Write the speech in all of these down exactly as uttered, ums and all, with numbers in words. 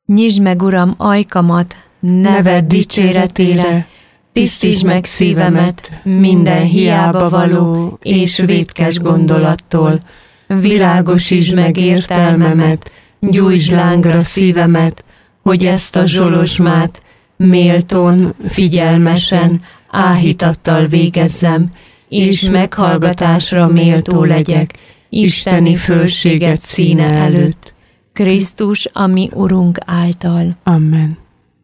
Nyisd meg, Uram, ajkamat, neved dicséretére, tisztítsd meg szívemet minden hiába való és vétkes gondolattól, világosítsd meg értelmemet, gyújtsd lángra szívemet, hogy ezt a zsolozsmát méltón, figyelmesen, áhítattal végezzem, és meghallgatásra méltó legyek isteni fölséget színe előtt, Krisztus, ami Urunk által. Amen.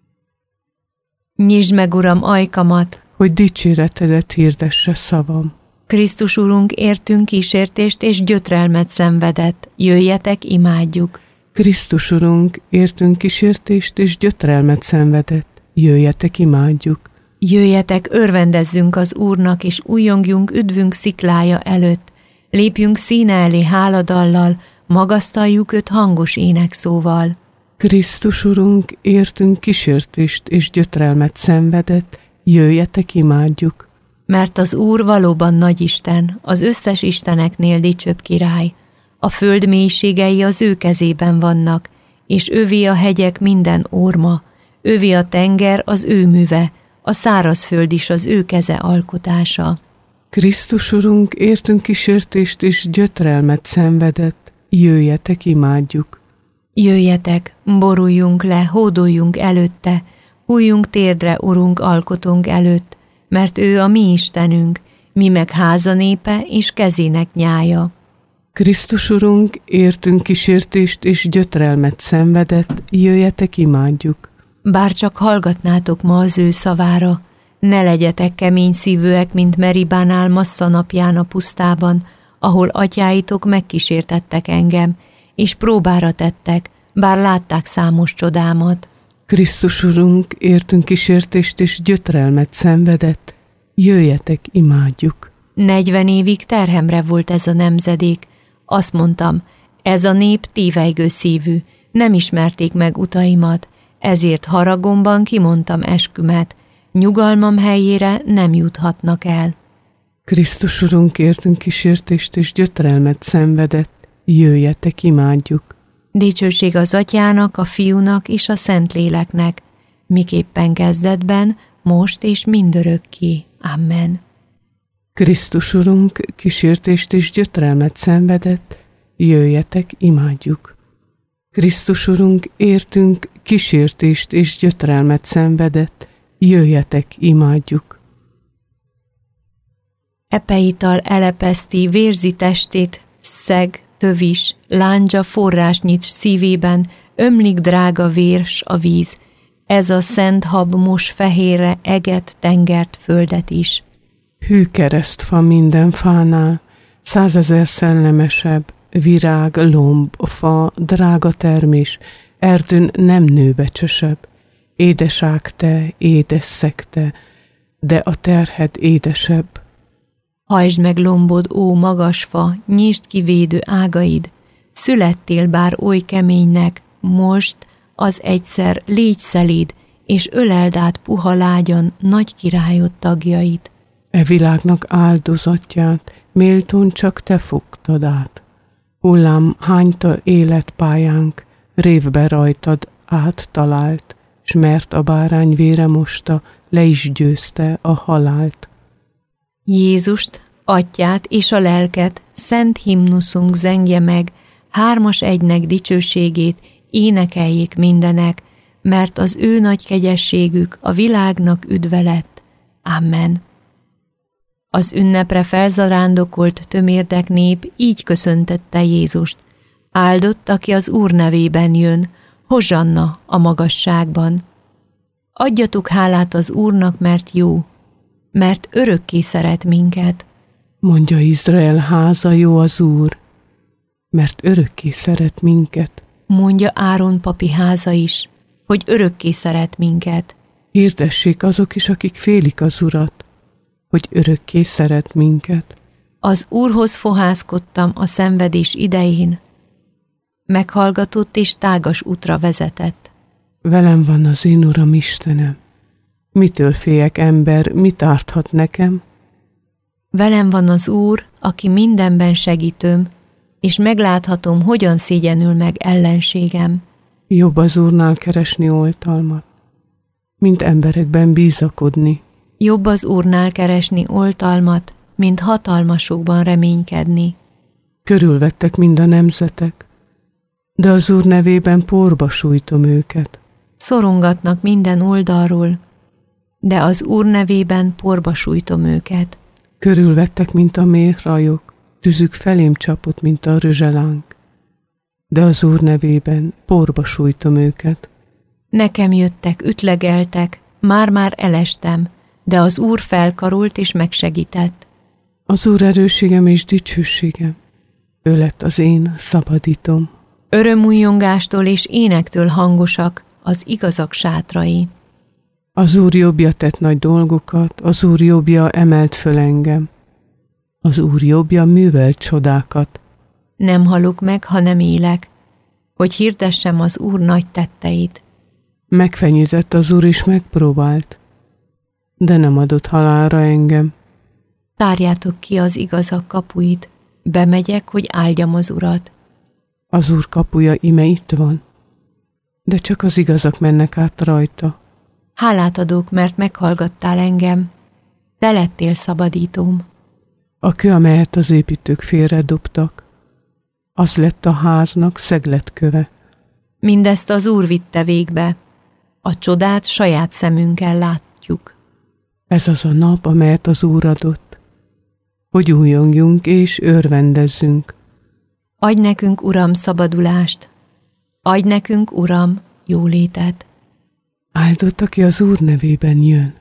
Nyisd meg, Uram, ajkamat, hogy dicséretedet hirdesse szavam. Krisztus Urunk értünk kísértést és gyötrelmet szenvedett, jöjjetek, imádjuk. Krisztus Urunk értünk kísértést és gyötrelmet szenvedett, jöjjetek, imádjuk. Jöjjetek, örvendezzünk az Úrnak, és újjongjunk üdvünk sziklája előtt. Lépjünk színe elé háladallal, magasztaljuk őt hangos énekszóval. Krisztus Urunk értünk kísértést és gyötrelmet szenvedett, jöjjetek, imádjuk. Mert az Úr valóban nagyisten, az összes isteneknél dicsőbb király. A föld mélységei az ő kezében vannak, és övé a hegyek minden orma, övé a tenger az ő műve, a szárazföld is az ő keze alkotása. Krisztus Urunk értünk kísértést és gyötrelmet szenvedett, jöjjetek, imádjuk. Jöjjetek, boruljunk le, hódoljunk előtte, hújjunk térdre, Urunk, alkotunk előtt, mert ő a mi Istenünk, mi meg háza népe és kezének nyája. Krisztus Urunk értünk kísértést és gyötrelmet szenvedett, jöjjetek, imádjuk. Bár csak hallgatnátok ma az ő szavára, ne legyetek kemény szívűek, mint Meribánál Massza napján a pusztában, ahol atyáitok megkísértettek engem, és próbára tettek, bár látták számos csodámat. Krisztus Urunk értünk kísértést és gyötrelmet szenvedett, jöjjetek, imádjuk. Negyven évig terhemre volt ez a nemzedék. Azt mondtam, ez a nép tévejgő szívű, nem ismerték meg utaimat, ezért haragomban kimondtam eskümet, nyugalmam helyére nem juthatnak el. Krisztus Urunk értünk kísértést és gyötrelmet szenvedett, jöjjetek, imádjuk. Dicsőség az Atyának, a Fiúnak és a Szentléleknek, miképpen kezdetben, most és mindörökké. Amen. Krisztus Urunk kísértést és gyötrelmet szenvedett, jöjjetek, imádjuk. Krisztus Urunk értünk kísértést és gyötrelmet szenvedett, jöjjetek, imádjuk. Epeital elepeszti vérzi testét, szeg, tövis, lándzsa forrás nyit szívében, ömlik drága vér s a víz, ez a szent hab mos fehérre eget, tengert, földet is. Hű keresztfa minden fánál, százezer szellemesebb, virág, lomb, fa, drága termés, erdőn nem nőbecsesebb. Édeság te, édes szekte, de a terhed édesebb. Hajtsd meg lombod, ó magas fa, nyisd ki védő ágaid, születtél bár oly keménynek, most az egyszer légy szelíd, és öleld át puha lágyan nagy királyod tagjait. E világnak áldozatját méltón csak te fogtad át. Hullám hányta életpályánk, révbe rajtad áttalált, s mert a bárány vére mosta, le is győzte a halált. Jézust, Atyát és a lelket szent himnuszunk zengje meg, hármas egynek dicsőségét énekeljék mindenek, mert az ő nagy kegyességük a világnak üdve lett. Amen. Az ünnepre felzarándokolt tömérdek nép így köszöntette Jézust. Áldott, aki az Úr nevében jön, hozsanna a magasságban. Adjatok hálát az Úrnak, mert jó, mert örökké szeret minket. Mondja Izrael háza, jó az Úr, mert örökké szeret minket. Mondja Áron papi háza is, hogy örökké szeret minket. Hirdessék azok is, akik félik az Urat, hogy örökké szeret minket. Az Úrhoz fohászkodtam a szenvedés idején, meghallgatott és tágas útra vezetett. Velem van az én Uram Istenem. Mitől féljek, ember, mit árthat nekem? Velem van az Úr, aki mindenben segítőm, és megláthatom, hogyan szégyenül meg ellenségem. Jobb az Úrnál keresni oltalmat, mint emberekben bízakodni. Jobb az Úrnál keresni oltalmat, mint hatalmasokban reménykedni. Körülvettek mind a nemzetek, de az Úr nevében porba sújtom őket. Szorongatnak minden oldalról, de az Úr nevében porba sújtom őket. Körülvettek, mint a méhrajok, tüzük felém csapott, mint a rözselánk, de az Úr nevében porba sújtom őket. Nekem jöttek, ütlegeltek, már-már elestem, de az Úr felkarolt és megsegített. Az Úr erőségem és dicsőségem, ő lett az én szabadítom. Örömújjongástól és énektől hangosak az igazak sátrai. Az Úr jobbja tett nagy dolgokat, az Úr jobbja emelt föl engem. Az Úr jobbja művelt csodákat. Nem halok meg, ha nem élek, hogy hirdessem az Úr nagy tetteit. Megfenyített az Úr és megpróbált, de nem adott halálra engem. Tárjátok ki az igazak kapuit, bemegyek, hogy áldjam az Urat. Az Úr kapuja ime itt van, de csak az igazak mennek át rajta. Hálát adok, mert meghallgattál engem, te lettél szabadítóm. A kő, amelyet az építők félredobtak, az lett a háznak szegletköve. Mindezt az Úr vitte végbe, a csodát saját szemünkkel látjuk. Ez az a nap, amelyet az Úr adott, hogy újjongjunk és örvendezzünk. Adj nekünk, Uram, szabadulást, adj nekünk, Uram, jólétet. Áldott, aki az Úr nevében jön.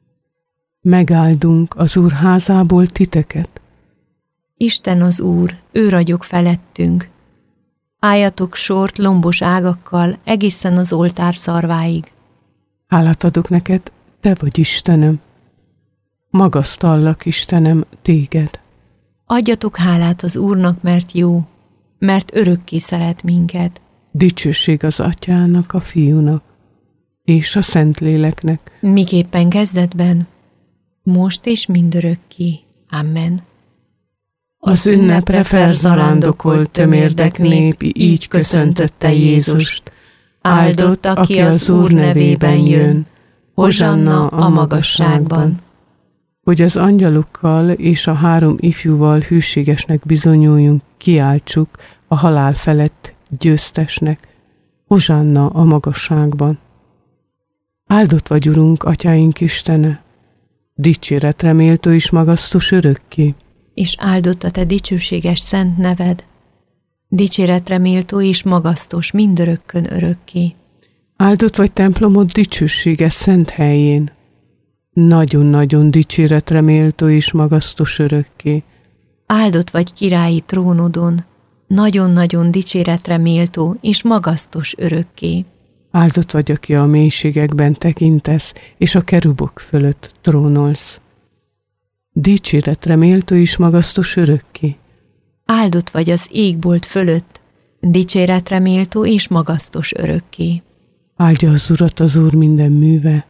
Megáldunk az Úr házából titeket. Isten az Úr, ő ragyog felettünk. Álljatok sort lombos ágakkal egészen az oltár szarváig. Hálát adok neked, te vagy Istenem. Magasztallak, Istenem, téged. Adjatok hálát az Úrnak, mert jó, mert örökké szeret minket. Dicsőség az Atyának, a Fiúnak és a Szentléleknek. Miképpen kezdetben, most és mindörökké. Amen. Az ünnepre felzarándokolt tömérdek nép így köszöntötte Jézust. Áldott, aki az Úr nevében jön, hozsanna a magasságban. Hogy az angyalokkal és a három ifjúval hűségesnek bizonyuljunk, kiáltsuk a halál felett győztesnek, hozsanna a magasságban. Áldott vagy, Urunk, Atyáink Istene, dicséretre méltó és magasztos örökké. És áldott a te dicsőséges szent neved, dicséretre méltó és magasztos mindörökkön örökké. Áldott vagy templomod dicsőséges szent helyén, nagyon-nagyon dicséretre méltó és magasztos örökké. Áldott vagy királyi trónodon, nagyon-nagyon dicséretre méltó és magasztos örökké. Áldott vagy, aki a mélységekben tekintesz, és a kerubok fölött trónolsz. Dicséretre méltó és magasztos örökké. Áldott vagy az égbolt fölött, dicséretre méltó és magasztos örökké. Áldja az Urat az Úr minden műve,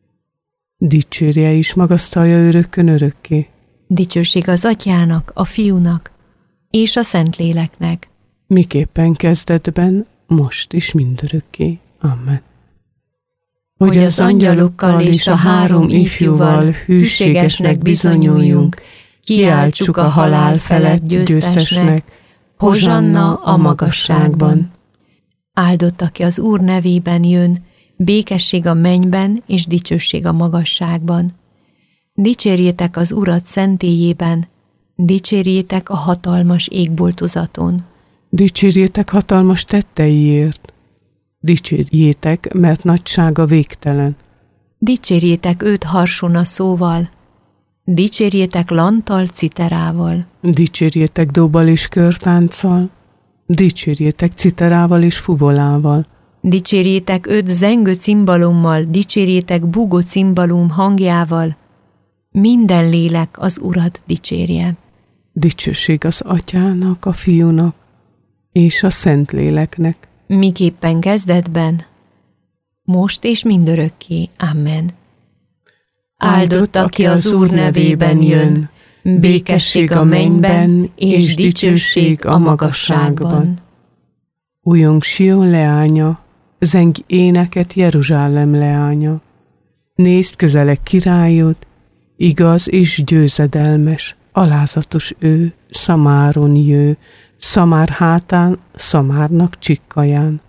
dicsérje és magasztalja örökkön örökké. Dicsőség az Atyának, a Fiúnak és a Szentléleknek. Miképpen kezdetben, most is mindörökké. Amen. Hogy az angyalokkal és a három ifjúval hűségesnek bizonyuljunk, kiáltsuk a halál felett győztesnek, hozsanna a magasságban. Áldott, aki az Úr nevében jön, békesség a mennyben és dicsőség a magasságban. Dicsérjétek az Urat szentélyében, dicsérjétek a hatalmas égboltozaton. Dicsérjétek hatalmas tetteiért, dicsérjétek, mert nagysága végtelen. Dicsérjétek őt harsona szóval, dicsérjétek lanttal, citerával. Dicsérjétek dobbal és körtánccal, dicsérjétek citerával és fuvolával. Dicsérjétek őt zengő cimbalommal, dicsérjétek búgó cimbalom hangjával. Minden lélek az Urat dicsérje. Dicsőség az Atyának, a Fiúnak és a Szentléleknek. Miképpen kezdetben, most és mindörökké. Amen. Áldott, aki az Úr nevében jön, békesség a mennyben és dicsőség a magasságban. Újjong Sion leánya, zeng éneket Jeruzsálem leánya. Nézd, közeleg királyod, igaz és győzedelmes, alázatos ő, szamáron jő, szamár hátán, szamárnak csikkaján.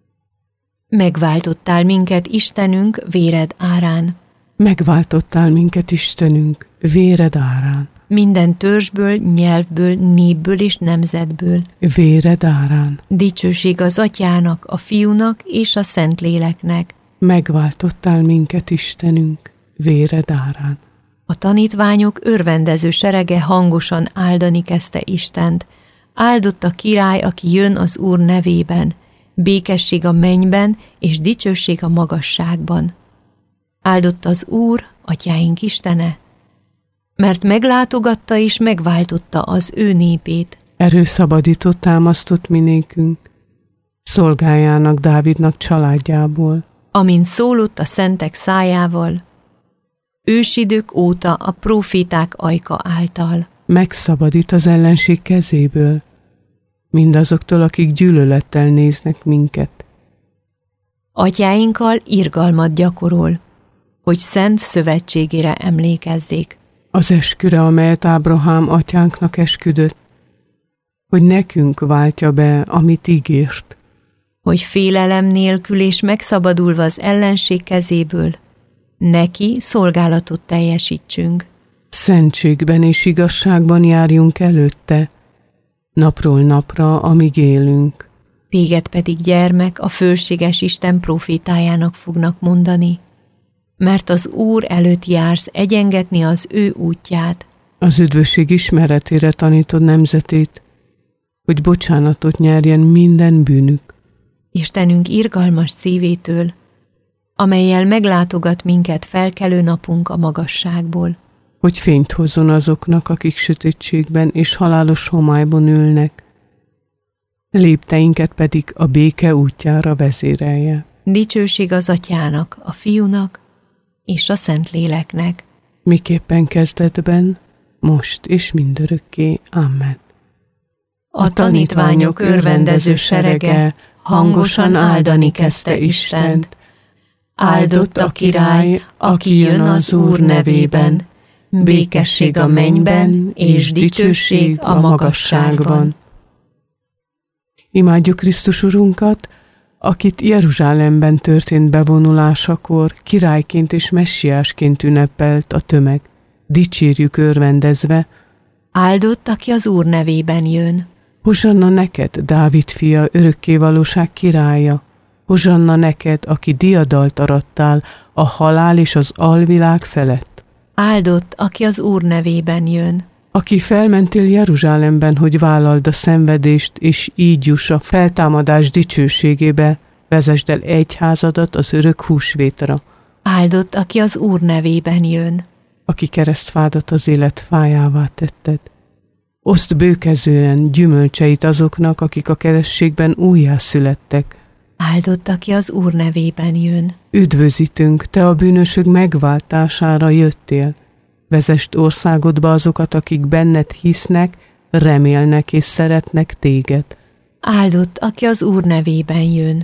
Megváltottál minket, Istenünk, véred árán. Megváltottál minket, Istenünk, véred árán. Minden törzsből, nyelvből, népből és nemzetből. Véred árán. Dicsőség az Atyának, a Fiúnak és a Szentléleknek. Megváltottál minket, Istenünk, véred árán. A tanítványok örvendező serege hangosan áldani kezdte Istent. Áldott a király, aki jön az Úr nevében. Békesség a mennyben és dicsőség a magasságban. Áldott az Úr, Atyáink Istene, mert meglátogatta és megváltotta az ő népét. Erőszabadított támasztott minékünk, szolgájának Dávidnak családjából. Amint szólott a szentek szájával, ősidők óta a próféták ajka által. Megszabadít az ellenség kezéből, mindazoktól, akik gyűlölettel néznek minket. Atyáinkkal irgalmat gyakorol, hogy szent szövetségére emlékezzék. Az esküre, amelyet Ábrahám atyánknak esküdött, hogy nekünk váltja be, amit ígért. Hogy félelem nélkül és megszabadulva az ellenség kezéből, neki szolgálatot teljesítsünk. Szentségben és igazságban járjunk előtte, napról napra, amíg élünk. Téged pedig, gyermek, a fölséges Isten profétájának fognak mondani, mert az Úr előtt jársz egyengetni az ő útját. Az üdvösség ismeretére tanítod nemzetét, hogy bocsánatot nyerjen minden bűnük. Istenünk irgalmas szívétől, amellyel meglátogat minket felkelő napunk a magasságból. Hogy fényt hozzon azoknak, akik sötétségben és halálos homályban ülnek, lépteinket pedig a béke útjára vezérelje. Dicsőség az Atyának, a Fiúnak és a Szentléleknek. Miképpen kezdetben, most és mindörökké. Amen. A tanítványok örvendező serege hangosan áldani kezdte Istent. Áldott a király, aki jön az Úr nevében, békesség a mennyben és dicsőség a magasságban. Imádjuk Krisztus Urunkat, akit Jeruzsálemben történt bevonulásakor királyként és messiásként ünnepelt a tömeg. Dicsérjük örvendezve. Áldott, aki az Úr nevében jön. Hozsanna neked, Dávid fia, örökkévalóság királya. Hozsanna neked, aki diadalt arattál a halál és az alvilág felett. Áldott, aki az Úr nevében jön. Aki felmentél Jeruzsálemben, hogy vállald a szenvedést, és így juss a feltámadás dicsőségébe, vezesd el egyházadat az örök húsvétra. Áldott, aki az Úr nevében jön. Aki keresztfádat az élet fájává tetted. Oszd bőkezően gyümölcseit azoknak, akik a kerességben újjászülettek. Áldott, aki az Úr nevében jön. Üdvözítünk, te a bűnösök megváltására jöttél. Vezesd országodba azokat, akik benned hisznek, remélnek és szeretnek téged. Áldott, aki az Úr nevében jön.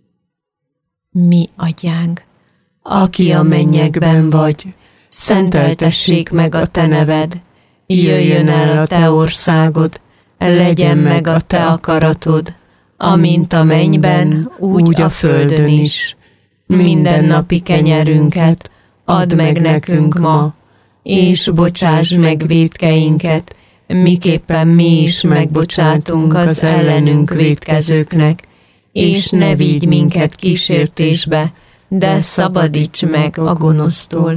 Mi, Atyánk, aki a mennyekben vagy, szenteltessék meg a te neved, jöjjön el a te országod, legyen meg a te akaratod, amint a mennyben, úgy a földön is. Mindennapi kenyerünket add meg nekünk ma, és bocsáss meg vétkeinket, miképpen mi is megbocsátunk az ellenünk vétkezőknek, és ne vigy minket kísértésbe, de szabadíts meg a gonosztól.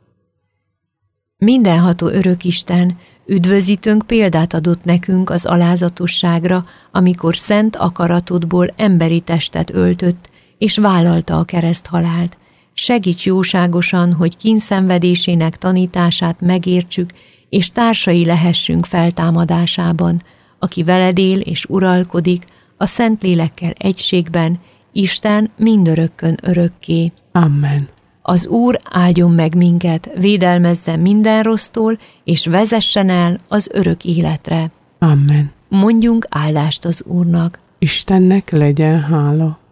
Mindenható Örökisten, üdvözítőnk példát adott nekünk az alázatosságra, amikor szent akaratodból emberi testet öltött, és vállalta a kereszthalált. Segíts jóságosan, hogy kínszenvedésének tanítását megértsük, és társai lehessünk feltámadásában, aki veled él és uralkodik, a Szentlélekkel egységben, Isten mindörökkön örökké. Amen. Az Úr áldjon meg minket, védelmezzen minden rossztól, és vezessen el az örök életre. Amen. Mondjunk áldást az Úrnak. Istennek legyen hála.